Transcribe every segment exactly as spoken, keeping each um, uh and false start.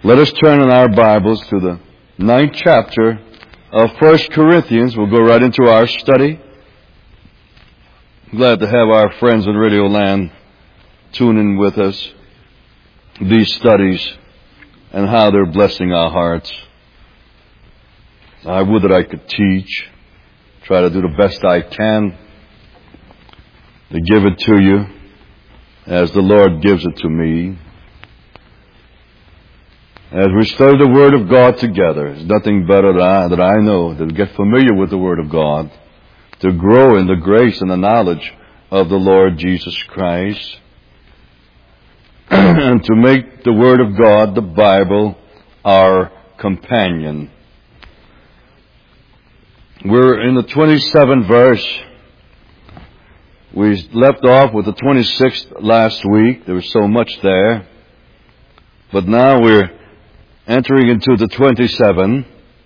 Let us turn in our Bibles to the ninth chapter of First Corinthians. We'll go right into our study. Glad to have our friends in Radio Land tune in with us, these studies, and how they're blessing our hearts. I would that I could teach, try to do the best I can to give it to you as the Lord gives it to me. As we study the Word of God together, there's nothing better that I, that I know than to get familiar with the Word of God, to grow in the grace and the knowledge of the Lord Jesus Christ, and to make the Word of God, the Bible, our companion. We're in the twenty-seventh verse. We left off with the twenty-sixth last week. There was so much there. But now we're entering into the twenty-seventh.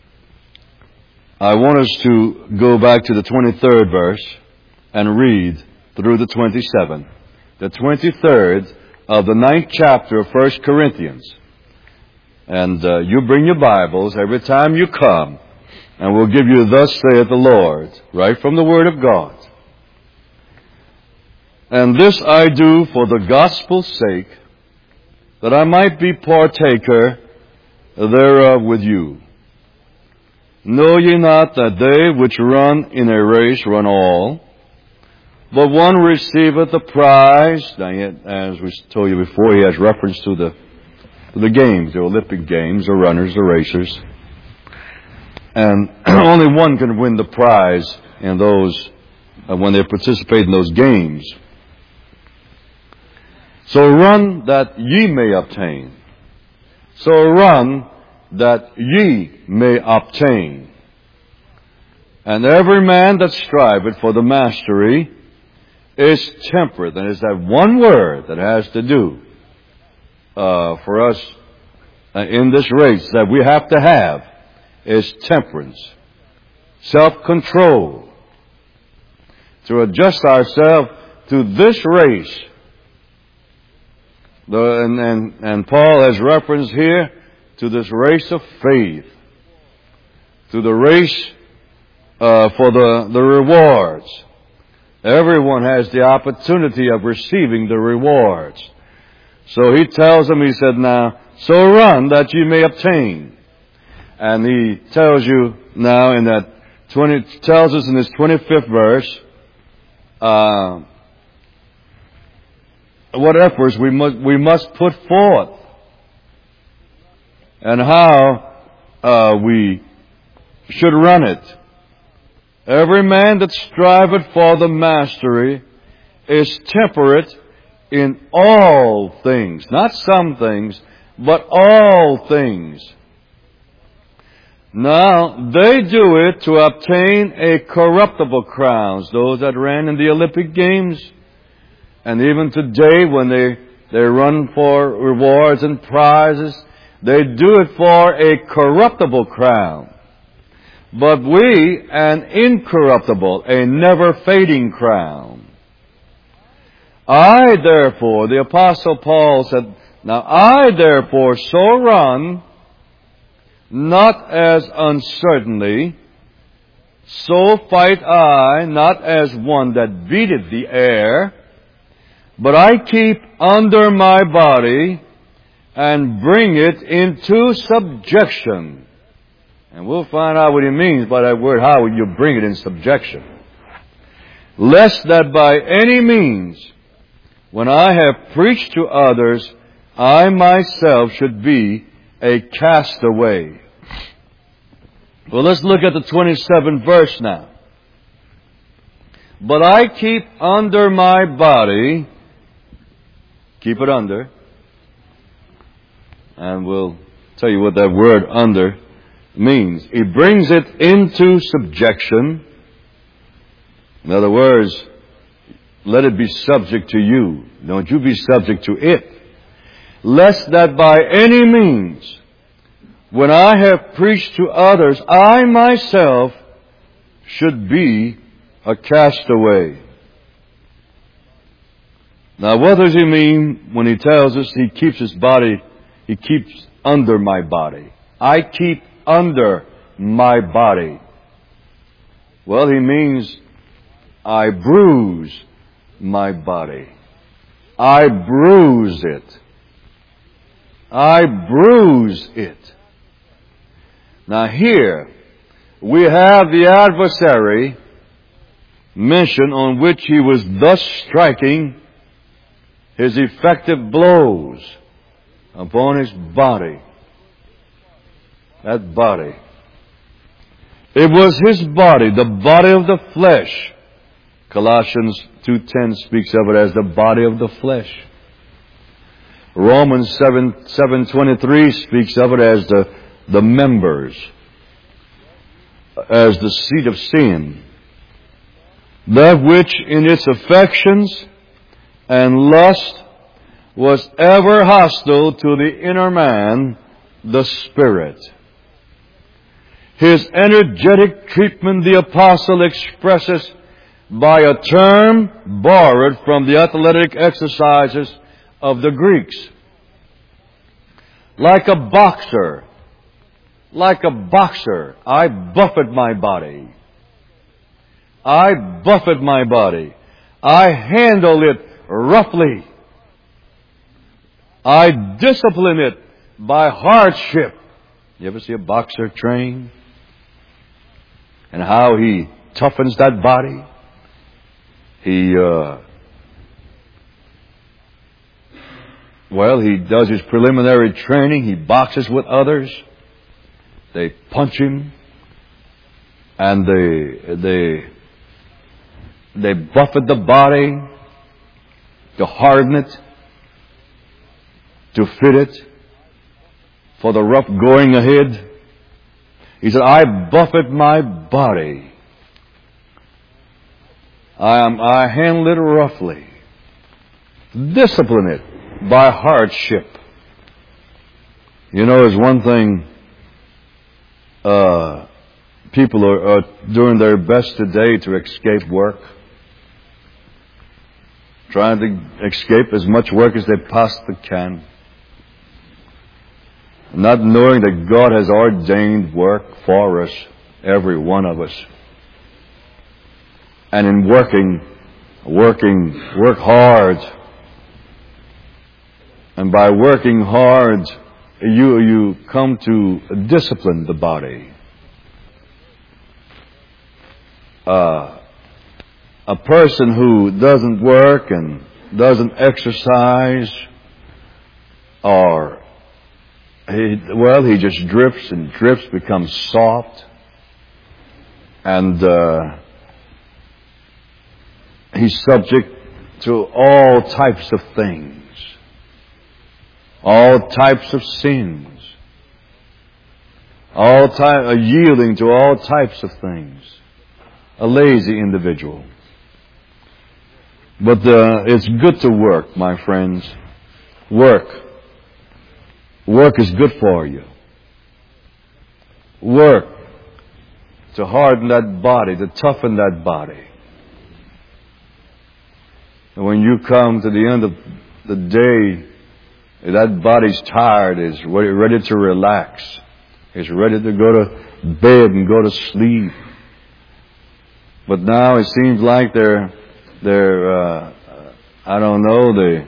I want us to go back to the twenty-third verse and read through the twenty-seventh. The twenty-third of the ninth chapter of First Corinthians. And uh, you bring your Bibles every time you come, and we'll give you thus saith the Lord, right from the Word of God. And this I do for the gospel's sake, that I might be partaker thereof with you. Know ye not that they which run in a race run all, but one receiveth the prize? Now, yet, as we told you before, he has reference to the to the games, the Olympic games, the runners, the racers. And only one can win the prize in those, uh, when they participate in those games. So run that ye may obtain. So run that ye may obtain. And every man that striveth for the mastery is temperate. And it's that one word that has to do uh, for us uh, in this race that we have to have is temperance, self-control, to adjust ourselves to this race. The, and, and, and Paul has reference here to this race of faith, to the race uh, for the, the rewards. Everyone has the opportunity of receiving the rewards. So he tells them, he said, now, so run that you may obtain. And he tells you now in that twenty, tells us in this twenty-fifth verse, uh, what efforts we must, we must put forth, and how uh, we should run it. Every man that striveth for the mastery is temperate in all things. Not some things, but all things. Now, they do it to obtain a corruptible crown. Those that ran in the Olympic Games, and even today when they, they run for rewards and prizes, they do it for a corruptible crown. But we, an incorruptible, a never-fading crown. I, therefore, the Apostle Paul said, now I, therefore, so run, not as uncertainly, so fight I, not as one that beateth the air, but I keep under my body and bring it into subjection. And we'll find out what he means by that word, how you bring it in subjection. Lest that by any means, when I have preached to others, I myself should be a castaway. Well, let's look at the twenty-seventh verse now. But I keep under my body, keep it under, and we'll tell you what that word under means. He brings it into subjection. In other words, let it be subject to you. Don't you be subject to it. Lest that by any means, when I have preached to others, I myself should be a castaway. Now, what does he mean when he tells us he keeps his body, he keeps under my body. I keep under my body. Well, he means I bruise my body. I bruise it. I bruise it. Now here, we have the adversary mentioned on which he was thus striking his effective blows upon his body. That body. It was his body, the body of the flesh. Colossians two ten speaks of it as the body of the flesh. Romans seven twenty-three speaks of it as the, the members, as the seat of sin. That which in its affections and lust was ever hostile to the inner man, the spirit. His energetic treatment the apostle expresses by a term borrowed from the athletic exercises of the Greeks. Like a boxer, like a boxer, I buffet my body. I buffet my body. I handle it roughly. I discipline it by hardship. You ever see a boxer train? And how he toughens that body? He, uh, well, he does his preliminary training. He boxes with others. They punch him. And they, they, they buffet the body to harden it, to fit it for the rough going ahead. He said, I buffet my body. I, am, I handle it roughly. Discipline it by hardship. You know, there's one thing uh, people are, are doing their best today to escape work. Trying to escape as much work as they possibly can. Not knowing that God has ordained work for us, every one of us. And in working, working, work hard. And by working hard, you, you come to discipline the body. Uh, a person who doesn't work and doesn't exercise, or He, well, he just drifts and drifts, becomes soft, and uh, he's subject to all types of things, all types of sins, all type, uh, yielding to all types of things. A lazy individual. But uh, it's good to work, my friends. Work. Work is good for you. Work to harden that body, to toughen that body. And when you come to the end of the day, that body's tired, is ready to relax. It's ready to go to bed and go to sleep. But now it seems like they're, they're, uh, I don't know, they,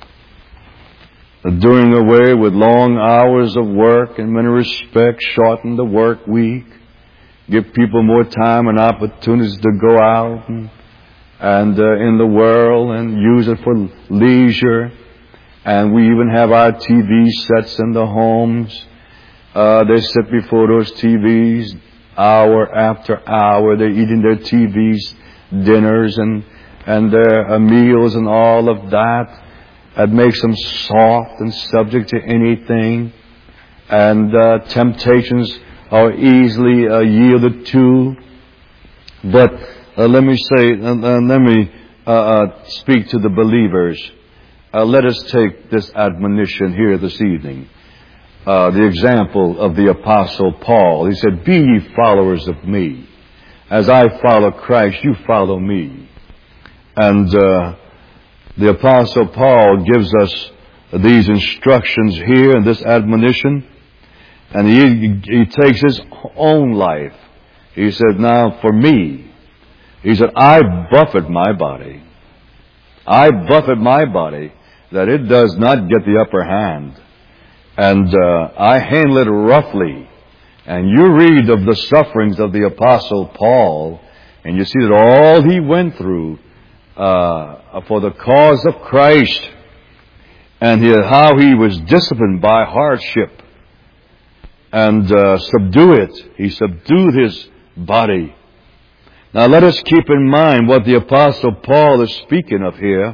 doing away with long hours of work, in many respects, shorten the work week, give people more time and opportunities to go out and, and uh, in the world and use it for leisure. And we even have our T V sets in the homes. Uh, they sit before those T Vs hour after hour. They're eating their T Vs, dinners and, and their uh, meals and all of that. That makes them soft and subject to anything. And uh, temptations are easily uh, yielded to. But uh, let me say, uh, uh, let me uh, uh, speak to the believers. Uh, let us take this admonition here this evening. Uh, the example of the Apostle Paul. He said, be ye followers of me. As I follow Christ, you follow me. And uh, the Apostle Paul gives us these instructions here and this admonition, and he, he takes his own life. He said, now for me, he said, I buffet my body. I buffet my body that it does not get the upper hand. And uh, I handle it roughly. And you read of the sufferings of the Apostle Paul, and you see that all he went through uh, for the cause of Christ, and he, how he was disciplined by hardship, and uh, subdue it. He subdued his body. Now let us keep in mind what the Apostle Paul is speaking of here.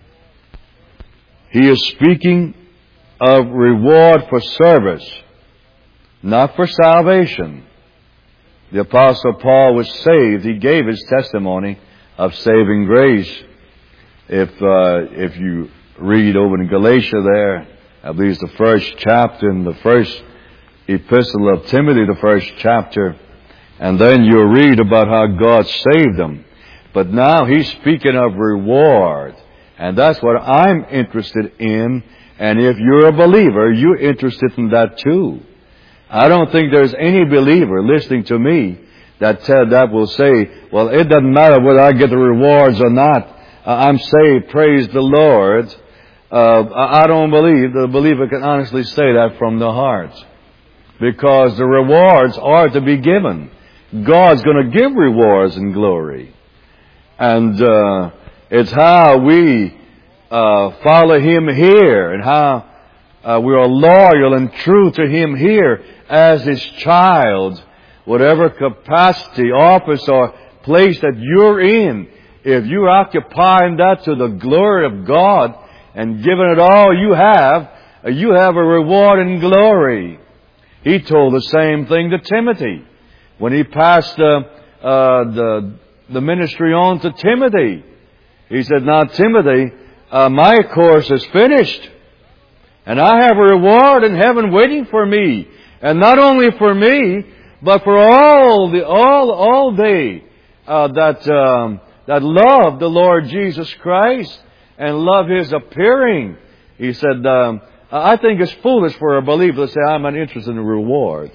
He is speaking of reward for service, not for salvation. The Apostle Paul was saved. He gave his testimony of saving grace. If uh, if you read over in Galatia there, I believe it's the first chapter in the first epistle of Timothy, the first chapter, and then you'll read about how God saved them. But now he's speaking of reward, and that's what I'm interested in. And if you're a believer, you're interested in that too. I don't think there's any believer listening to me that uh, that will say, well, it doesn't matter whether I get the rewards or not. Uh, I'm saved, praise the Lord. Uh, I don't believe the believer can honestly say that from the heart, because the rewards are to be given. God's going to give rewards and glory. And uh, it's how we uh, follow Him here, and how uh, we are loyal and true to Him here as His child. Whatever capacity, office, or place that you're in, if you're occupying that to the glory of God and giving it all you have, you have a reward and glory. He told the same thing to Timothy when he passed uh, uh, the the ministry on to Timothy. He said, now Timothy, uh, my course is finished, and I have a reward in heaven waiting for me, and not only for me, but for all the all all they uh, that um, that love the Lord Jesus Christ and love His appearing. He said, um, I think it's foolish for a believer to say, I'm not interested in the reward.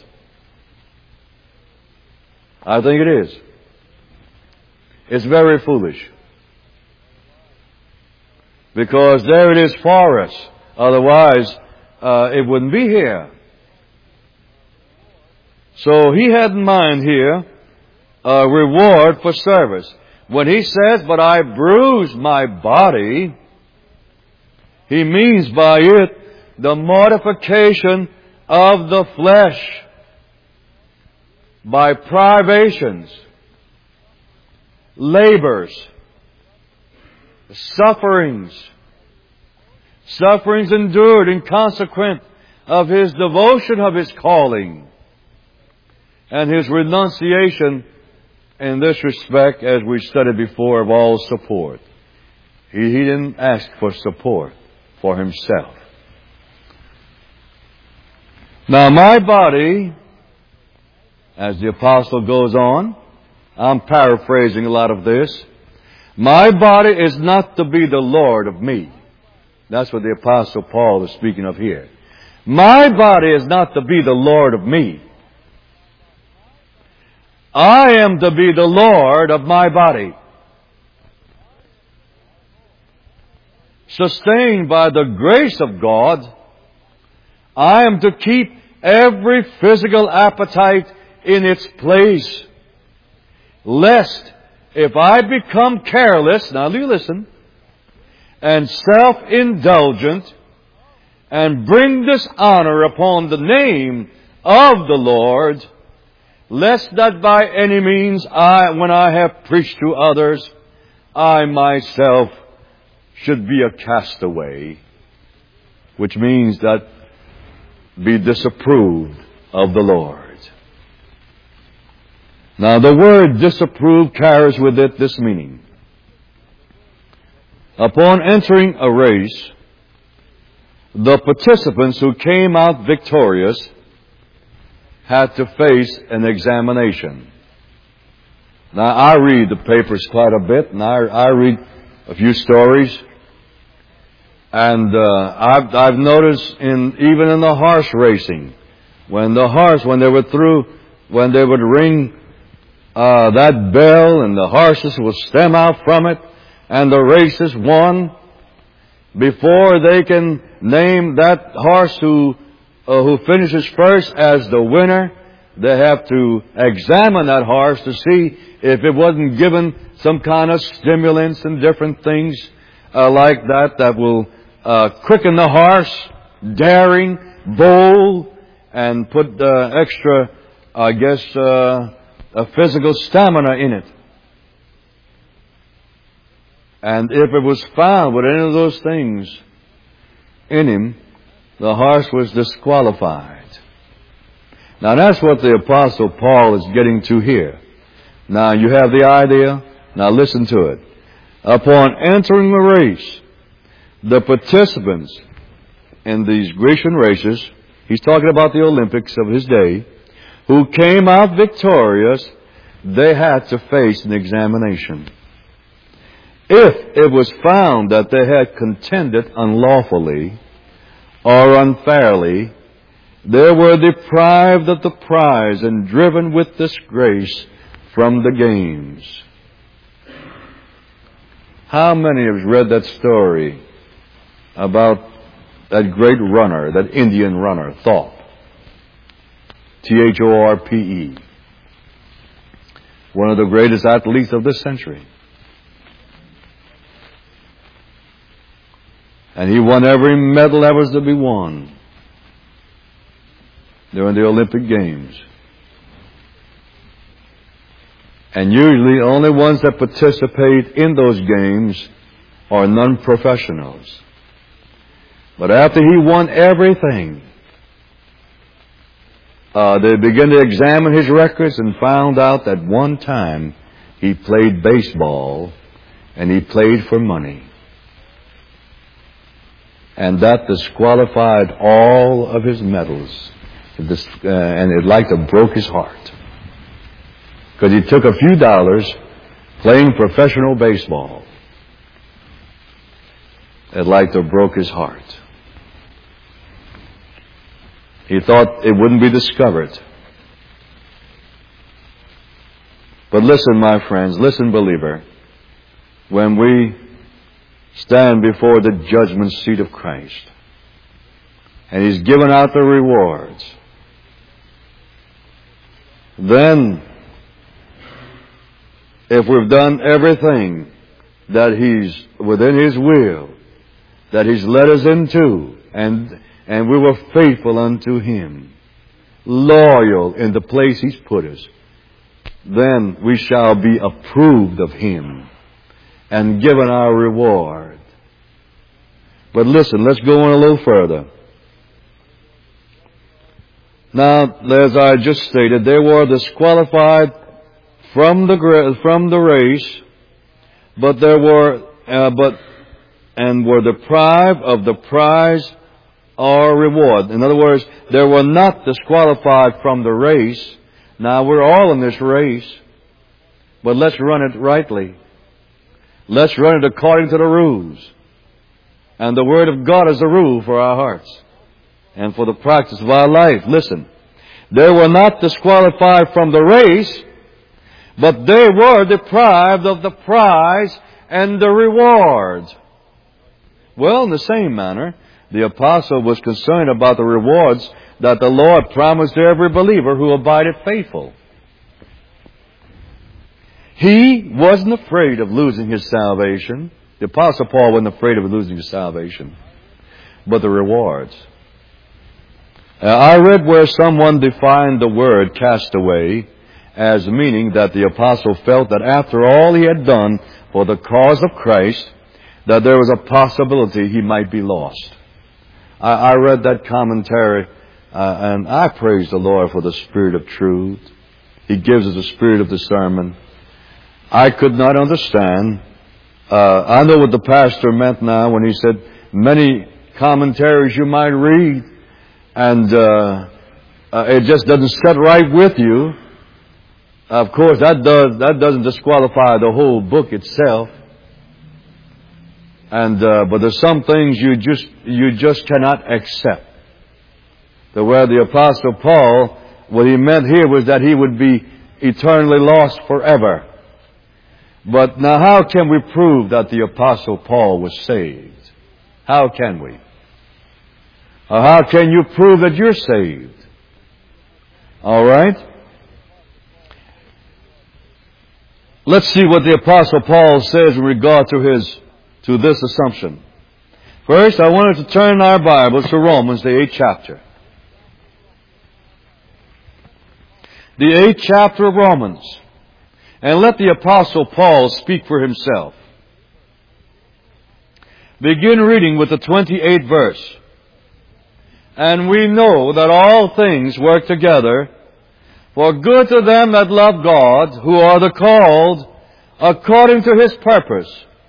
I think it is. It's very foolish. Because there it is for us. Otherwise, uh, it wouldn't be here. So he had in mind here a reward for service. When he says, but I bruise my body, he means by it the mortification of the flesh by privations, labors, sufferings, sufferings endured in consequence of his devotion of his calling, and his renunciation in this respect, as we studied before, of all support. He, he didn't ask for support for himself. Now my body, as the apostle goes on, I'm paraphrasing a lot of this, my body is not to be the Lord of me. That's what the apostle Paul is speaking of here. My body is not to be the Lord of me. I am to be the Lord of my body. Sustained by the grace of God, I am to keep every physical appetite in its place, lest if I become careless, now you listen, and self-indulgent, and bring dishonor upon the name of the Lord, lest that by any means I, when I have preached to others, I myself should be a castaway, which means that be disapproved of the Lord. Now the word disapprove carries with it this meaning. Upon entering a race, the participants who came out victorious had to face an examination. Now I read the papers quite a bit, and I, I read a few stories. And uh, I've, I've noticed in even in the horse racing, when the horse, when they were through, when they would ring uh, that bell and the horses would stem out from it and the race is won, before they can name that horse who uh, who finishes first as the winner, they have to examine that horse to see if it wasn't given some kind of stimulants and different things uh, like that that will uh, quicken the horse, daring, bold, and put uh, extra, I guess, uh, a physical stamina in it. And if it was found with any of those things in him, the horse was disqualified. Now that's what the Apostle Paul is getting to here. Now you have the idea. Now listen to it. Upon entering the race, the participants in these Grecian races, he's talking about the Olympics of his day, who came out victorious, they had to face an examination. If it was found that they had contended unlawfully or unfairly, they were deprived of the prize and driven with disgrace from the games. How many have read that story about that great runner, that Indian runner, Thorpe? T H O R P E. One of the greatest athletes of this century. And he won every medal that was to be won during the Olympic Games. And usually the only ones that participate in those games are non-professionals. But after he won everything, uh, they began to examine his records and found out that one time he played baseball and he played for money. And that disqualified all of his medals. This, uh, and it like to broke his heart. Because he took a few dollars playing professional baseball. It like to broke his heart. He thought it wouldn't be discovered. But listen, my friends, listen, believer. When we stand before the judgment seat of Christ, and He's given out the rewards, then if we've done everything that He's within His will, that He's led us into, and and we were faithful unto Him, loyal in the place He's put us, then we shall be approved of Him and given our reward. But listen, let's go on a little further. Now, as I just stated, they were disqualified from the from the race, but there were uh, but and were deprived of the prize or reward. In other words, they were not disqualified from the race. Now we're all in this race, but let's run it rightly. Let's run it according to the rules. And the Word of God is the rule for our hearts and for the practice of our life. Listen, they were not disqualified from the race, but they were deprived of the prize and the reward. Well, in the same manner, the apostle was concerned about the rewards that the Lord promised to every believer who abideth faithful. He wasn't afraid of losing his salvation. The Apostle Paul wasn't afraid of losing his salvation. But the rewards. Uh, I read where someone defined the word castaway as meaning that the Apostle felt that after all he had done for the cause of Christ, that there was a possibility he might be lost. I, I read that commentary, uh, and I praise the Lord for the Spirit of truth. He gives us a spirit of discernment. I could not understand. Uh, I know what the pastor meant now when he said many commentaries you might read, and uh, uh, it just doesn't set right with you. Of course, that does that doesn't disqualify the whole book itself. And, uh, but there's some things you just, you just cannot accept. The where the Apostle Paul, what he meant here was that he would be eternally lost forever. But now how can we prove that the Apostle Paul was saved? How can we? Or how can you prove that you're saved? All right? Let's see what the Apostle Paul says in regard to his, to this assumption. First, I wanted to turn our Bibles to Romans, the eighth chapter. The eighth chapter of Romans. And let the Apostle Paul speak for himself. Begin reading with the twenty-eighth verse. And we know that all things work together for good to them that love God, who are the called according to His purpose.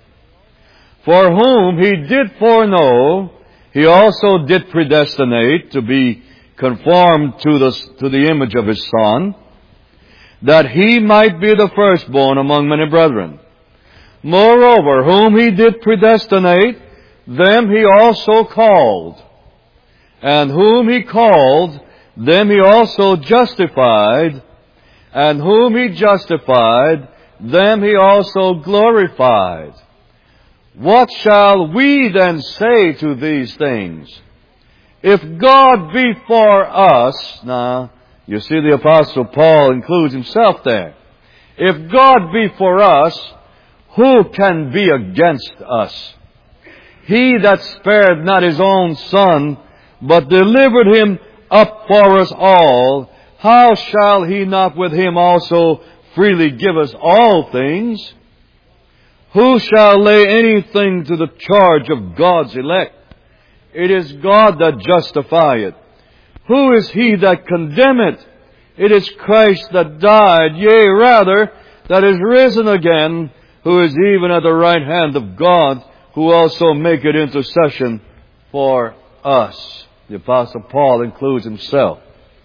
For whom He did foreknow, He also did predestinate to be conformed to the, to the image of His Son, that He might be the firstborn among many brethren. Moreover, whom He did predestinate, them He also called. And whom He called, them He also justified. And whom He justified, them He also glorified. What shall we then say to these things? If God be for us, now, you see the Apostle Paul includes himself there. If God be for us, who can be against us? He that spared not His own Son, but delivered Him up for us all, how shall He not with Him also freely give us all things? Who shall lay anything to the charge of God's elect? It is God that justifieth. Who is he that condemneth? It is Christ that died, yea, rather, that is risen again, who is even at the right hand of God, who also maketh intercession for us. The Apostle Paul includes himself.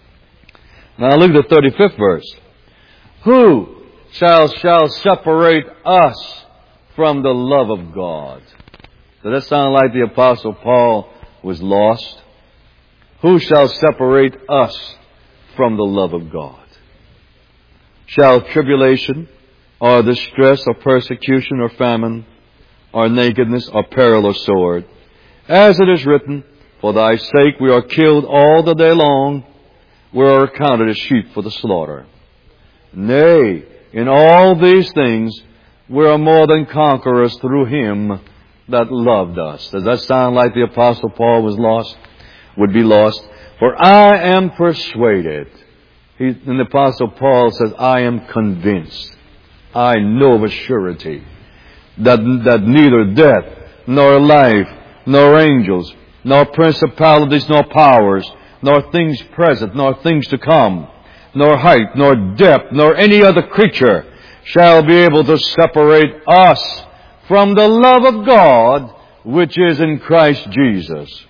Now look at the thirty-fifth verse. Who shall, shall separate us from the love of God? Does that sound like the Apostle Paul was lost? Who shall separate us from the love of God? Shall tribulation, or distress, or persecution, or famine, or nakedness, or peril, or sword? As it is written, for thy sake we are killed all the day long, we are accounted as sheep for the slaughter. Nay, in all these things we are more than conquerors through Him that loved us. Does that sound like the Apostle Paul was lost? Would be lost? For I am persuaded. He, and the Apostle Paul says, I am convinced. I know of a surety that, that neither death, nor life, nor angels, nor principalities, nor powers, nor things present, nor things to come, nor height, nor depth, nor any other creature shall be able to separate us from the love of God which is in Christ Jesus.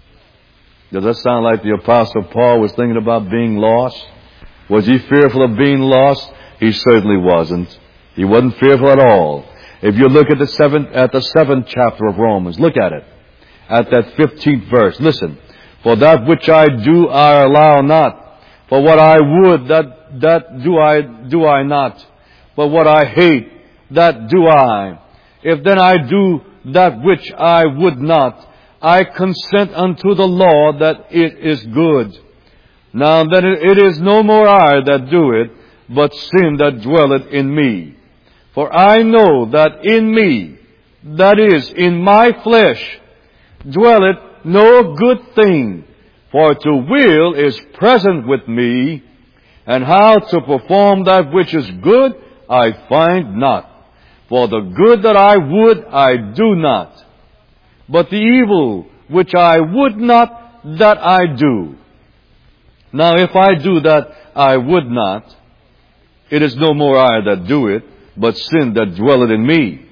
Does that sound like the Apostle Paul was thinking about being lost? Was he fearful of being lost? He certainly wasn't. He wasn't fearful at all. If you look at the seventh, at the seventh chapter of Romans, look at it. At that fifteenth verse, listen. For that which I do, I allow not. For what I would, that, that do I, do I not. But what I hate, that do I. If then I do that which I would not, I consent unto the law that it is good. Now then it is no more I that do it, but sin that dwelleth in me. For I know that in me, that is, in my flesh, dwelleth no good thing. For to will is present with me, and how to perform that which is good I find not. For the good that I would, I do not. But the evil which I would not, that I do. Now if I do that I would not, it is no more I that do it, but sin that dwelleth in me.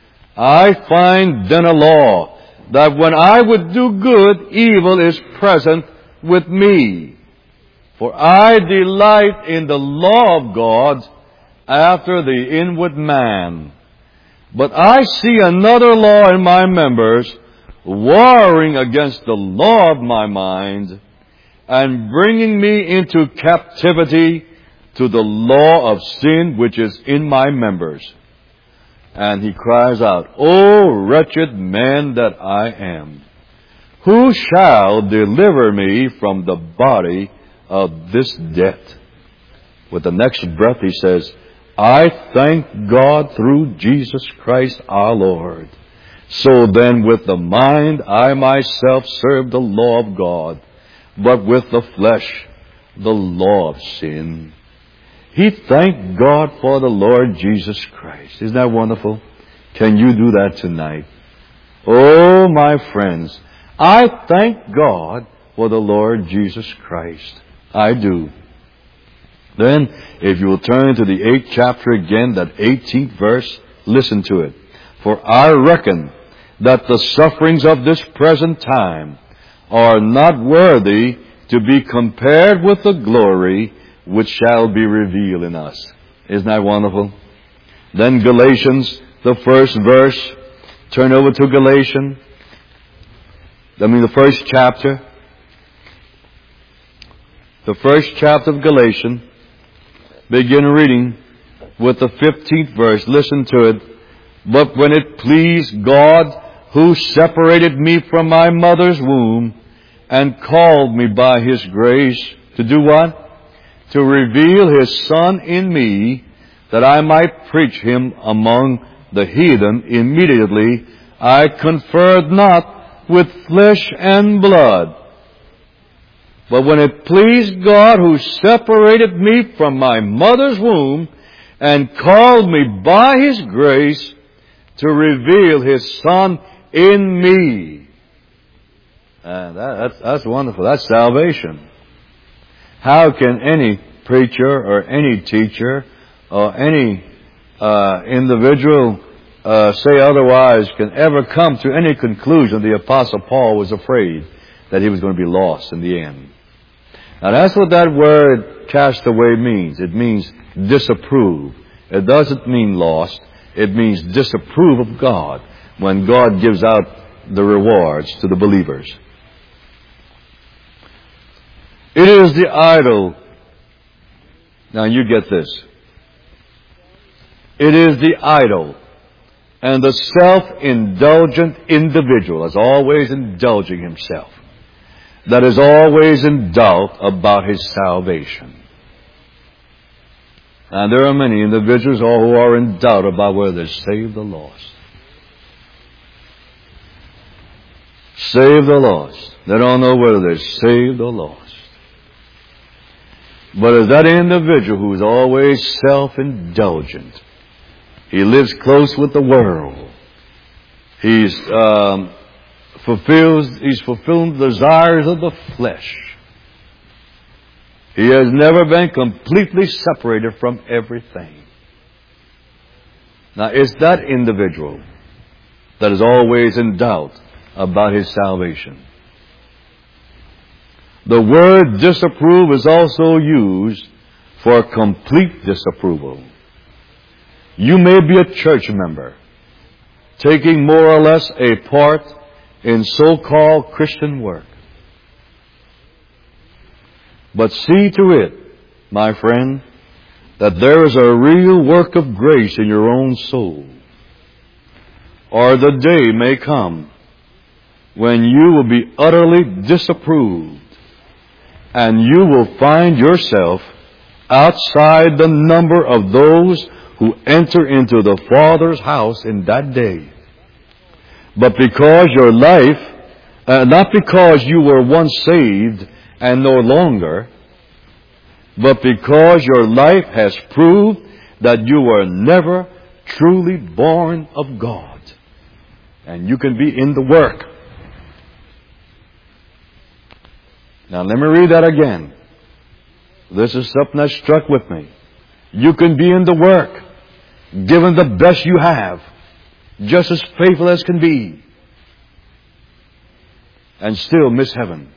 I find then a law, that when I would do good, evil is present with me. For I delight in the law of God after the inward man. But I see another law in my members, warring against the law of my mind, and bringing me into captivity to the law of sin which is in my members. And he cries out, O wretched man that I am, who shall deliver me from the body of this death? With the next breath he says, I thank God through Jesus Christ our Lord. So then with the mind I myself serve the law of God, but with the flesh the law of sin. He thanked God for the Lord Jesus Christ. Isn't that wonderful? Can you do that tonight? Oh, my friends, I thank God for the Lord Jesus Christ. I do. Then, if you will turn to the eighth chapter again, that eighteenth verse, listen to it. For I reckon that the sufferings of this present time are not worthy to be compared with the glory which shall be revealed in us. Isn't that wonderful? Then Galatians, the first verse. Turn over to Galatians. I mean the first chapter. The first chapter of Galatians. Begin reading with the fifteenth verse. Listen to it. But when it pleased God, who separated me from my mother's womb and called me by His grace, to do what? To reveal His Son in me, that I might preach Him among the heathen, immediately I conferred not with flesh and blood. But when it pleased God, who separated me from my mother's womb and called me by His grace to reveal His Son in me. Uh, that, that's, that's wonderful. That's salvation. How can any preacher or any teacher or any uh, individual uh, say otherwise can ever come to any conclusion the Apostle Paul was afraid that he was going to be lost in the end? Now that's what that word cast away means. It means disapprove. It doesn't mean lost. It means disapprove of God when God gives out the rewards to the believers. It is the idol. Now you get this. It is the idol and the self-indulgent individual, as always indulging himself, that is always in doubt about his salvation. And there are many individuals who are in doubt about whether they're saved or lost. Saved or lost. They don't know whether they're saved or lost. But as that individual who is always self-indulgent, he lives close with the world. He's um, fulfills. He's fulfilling the desires of the flesh. He has never been completely separated from everything. Now, it's that individual that is always in doubt about his salvation. The word disapprove is also used for complete disapproval. You may be a church member, taking more or less a part in so-called Christian work. But see to it, my friend, that there is a real work of grace in your own soul. Or the day may come when you will be utterly disapproved, and you will find yourself outside the number of those who enter into the Father's house in that day. But because your life, uh, not because you were once saved and no longer, but because your life has proved that you were never truly born of God. And you can be in the work. Now let me read that again. This is something that struck with me. You can be in the work, given the best you have, just as faithful as can be, and still miss heaven.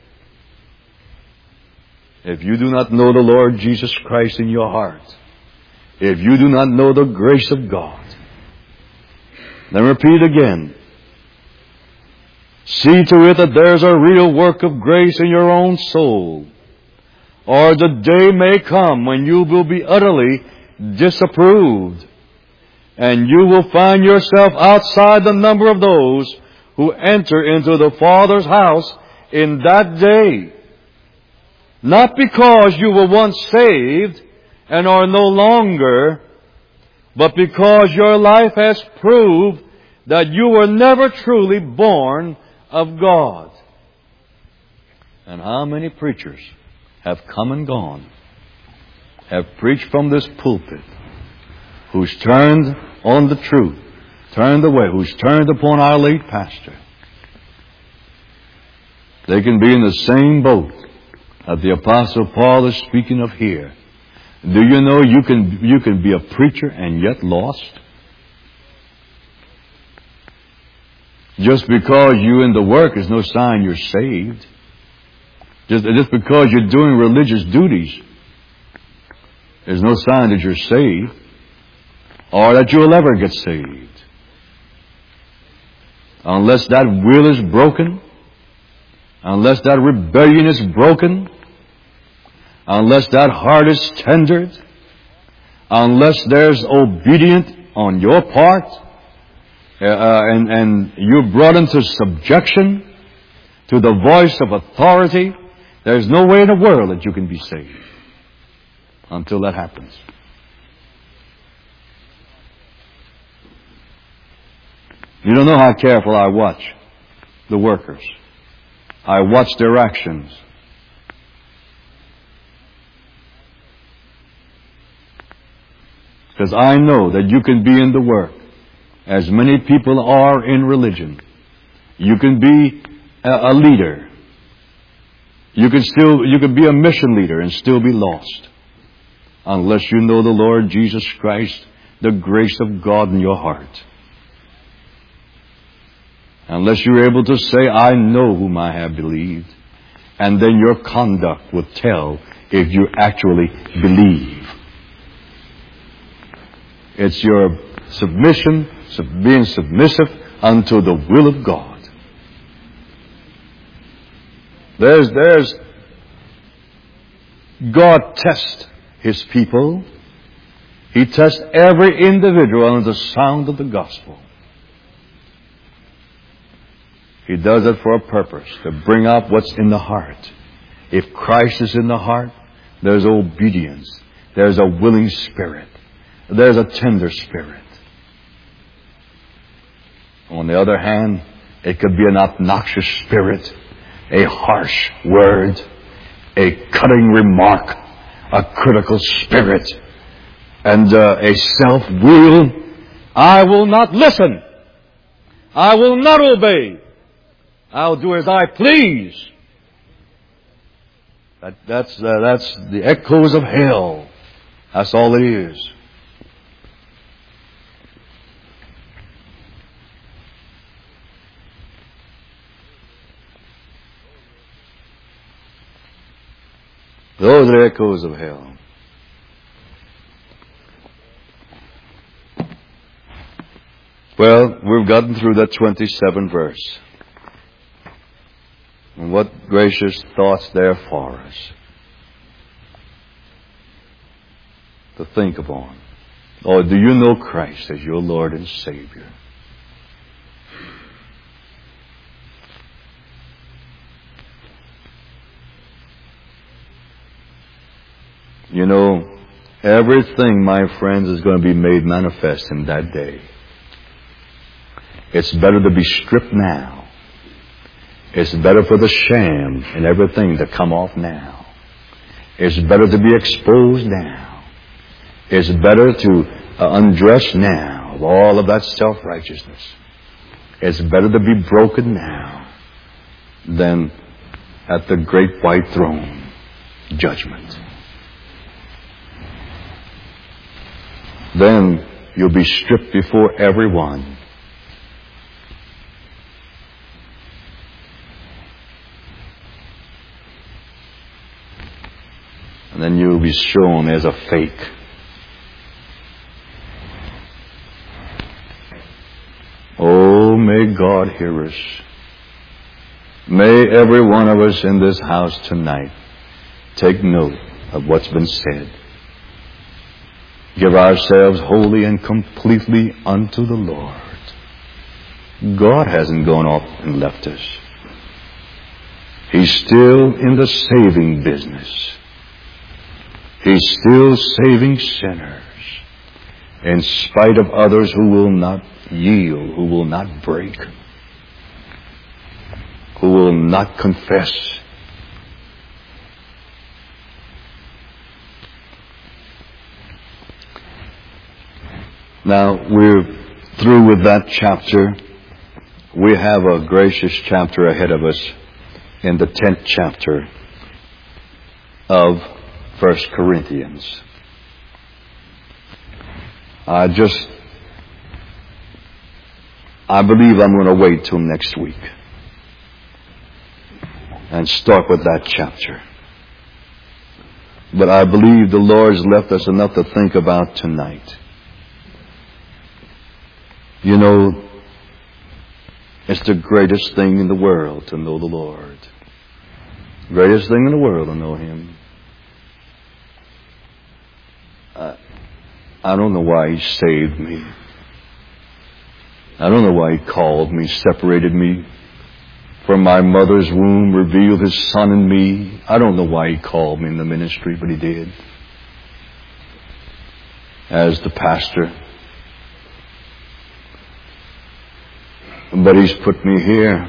If you do not know the Lord Jesus Christ in your heart, if you do not know the grace of God, Then repeat again. See to it that there's a real work of grace in your own soul, or the day may come when you will be utterly disapproved, and you will find yourself outside the number of those who enter into the Father's house in that day. Not because you were once saved and are no longer, but because your life has proved that you were never truly born of God. And how many preachers have come and gone, have preached from this pulpit, who's turned on the truth, turned away, who's turned upon our late pastor. They can be in the same boat that the Apostle Paul is speaking of here. Do you know you can you can be a preacher and yet lost? Just because you're in the work is no sign you're saved. Just, just because you're doing religious duties is no sign that you're saved or that you'll ever get saved. Unless that will is broken, unless that rebellion is broken, unless that heart is tendered, unless there's obedience on your part, uh, and, and you're brought into subjection to the voice of authority, there's no way in the world that you can be saved until that happens. You don't know how careful I watch the workers. I watch their actions. Because I know that you can be in the work, as many people are in religion. You can be a, a leader. You can still, you can be a mission leader and still be lost. Unless you know the Lord Jesus Christ, the grace of God in your heart. Unless you're able to say, I know whom I have believed. And then your conduct will tell if you actually believe. It's your submission, being submissive unto the will of God. There's, there's, God tests His people. He tests every individual under the sound of the gospel. He does it for a purpose, to bring out what's in the heart. If Christ is in the heart, there's obedience. There's a willing spirit. There's a tender spirit. On the other hand, it could be an obnoxious spirit, a harsh word, a cutting remark, a critical spirit, and uh, a self-will. I will not listen. I will not obey. I'll do as I please. That, that's, uh, that's the echoes of hell. That's all it is. Those are the echoes of hell. Well, we've gotten through that twenty-seventh verse. And what gracious thoughts there for us to think upon. Or do you know Christ as your Lord and Savior? You know, everything, my friends, is going to be made manifest in that day. It's better to be stripped now. It's better for the sham and everything to come off now. It's better to be exposed now. It's better to uh, undress now of all of that self-righteousness. It's better to be broken now than at the great white throne judgment. Then you'll be stripped before everyone. And then you'll be shown as a fake. may God hear us. May every one of us in this house tonight take note of what's been said. Give ourselves wholly and completely unto the Lord. God hasn't gone off and left us. He's still in the saving business. He's still saving sinners, in spite of others who will not yield, who will not break, who will not confess. Now, we're through with that chapter. We have a gracious chapter ahead of us in the tenth chapter of First Corinthians. I just, I believe I'm going to wait till next week and start with that chapter. But I believe the Lord's left us enough to think about tonight. You know, it's the greatest thing in the world to know the Lord. Greatest thing in the world to know Him. I, I don't know why He saved me. I don't know why He called me, separated me from my mother's womb, revealed His Son in me. I don't know why He called me in the ministry, but He did. As the pastor. But He's put me here.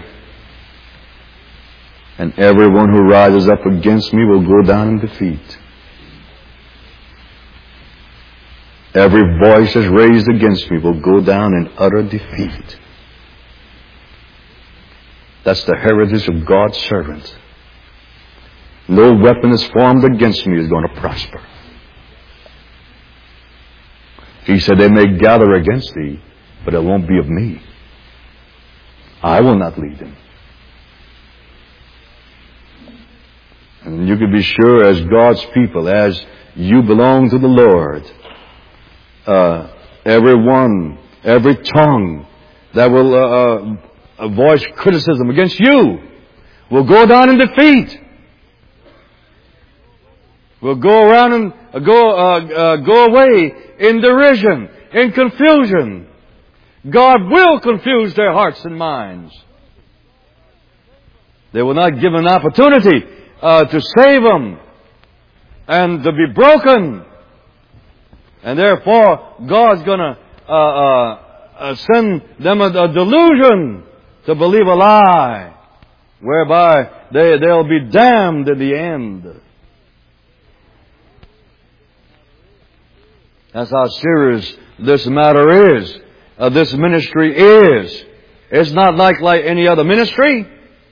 And everyone who rises up against me will go down in defeat. Every voice that's raised against me will go down in utter defeat. That's the heritage of God's servant. No weapon that's formed against me is going to prosper. He said, they may gather against thee, but it won't be of me. I will not lead them. And you can be sure, as God's people, as you belong to the Lord, uh, every one, every tongue that will uh, uh, voice criticism against you will go down in defeat. Will go around and uh, go uh, uh, go away in derision, in confusion. God will confuse their hearts and minds. They will not give an opportunity uh, to save them and to be broken. And therefore, God's going to uh, uh, uh, send them a, a delusion to believe a lie, whereby they, they'll be damned in the end. That's how serious this matter is. Uh, this ministry is. It's not like, like any other ministry.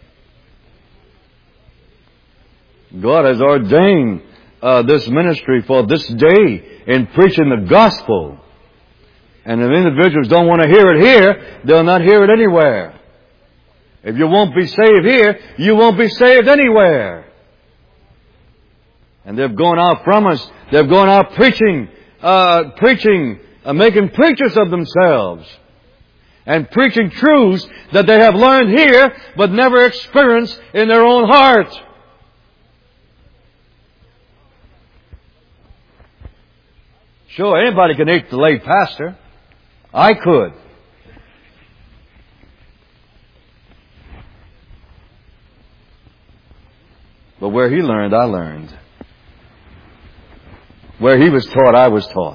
God has ordained uh, this ministry for this day in preaching the gospel. And if individuals don't want to hear it here, they'll not hear it anywhere. If you won't be saved here, you won't be saved anywhere. And they've gone out from us. They've gone out preaching, uh, preaching, uh, making preachers of themselves. And preaching truths that they have learned here, but never experienced in their own heart. Sure, anybody can eat the late pastor. I could. But where he learned, I learned. Where he was taught, I was taught.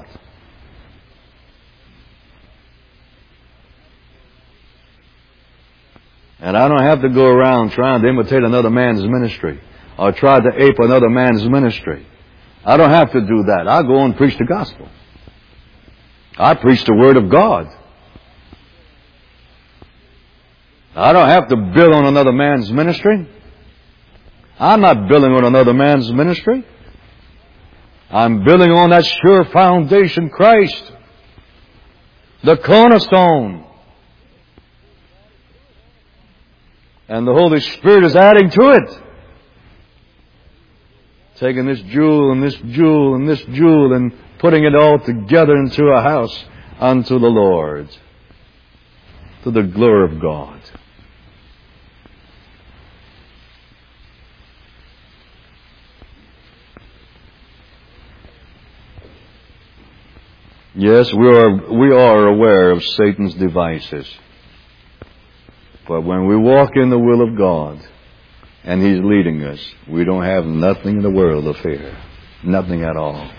And I don't have to go around trying to imitate another man's ministry or try to ape another man's ministry. I don't have to do that. I go and preach the gospel. I preach the Word of God. I don't have to build on another man's ministry. I'm not building on another man's ministry. I'm building on that sure foundation, Christ, the cornerstone. And the Holy Spirit is adding to it. Taking this jewel and this jewel and this jewel and putting it all together into a house unto the Lord. to the glory of God. Yes, we are, we are aware of Satan's devices. But when we walk in the will of God and He's leading us, we don't have nothing in the world to fear. Nothing at all.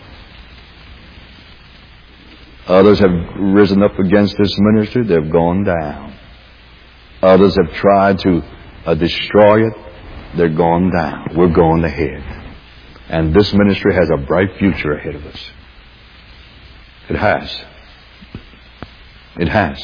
Others have risen up against this ministry. They've gone down. Others have tried to uh, destroy it. They're gone down. We're going ahead. And this ministry has a bright future ahead of us. It has. It has.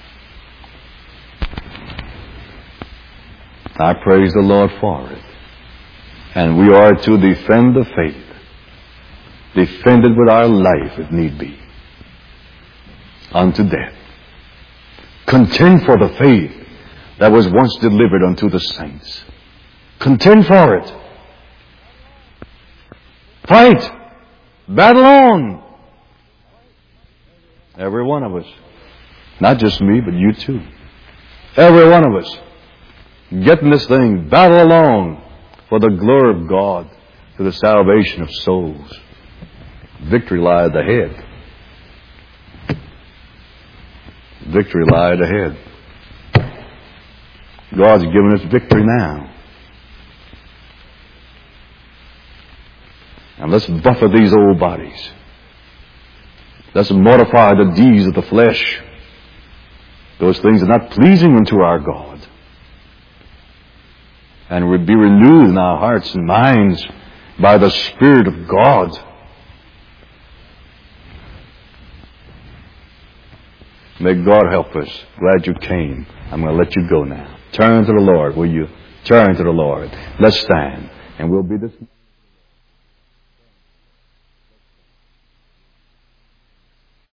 I praise the Lord for it. And we are to defend the faith. Defend it with our life if need be. Unto death. Contend for the faith that was once delivered unto the saints. Contend for it. Fight. Battle on. Every one of us. Not just me, but you too. Every one of us. Getting this thing, battle along for the glory of God, for the salvation of souls. Victory lies ahead. Victory lies ahead. God's given us victory now. And let's buffet these old bodies. Let's mortify the deeds of the flesh. Those things are not pleasing unto our God. And we'll be renewed in our hearts and minds by the Spirit of God. May God help us. Glad you came. I'm going to let you go now. Turn to the Lord, will you? Turn to the Lord. Let's stand. And we'll be this.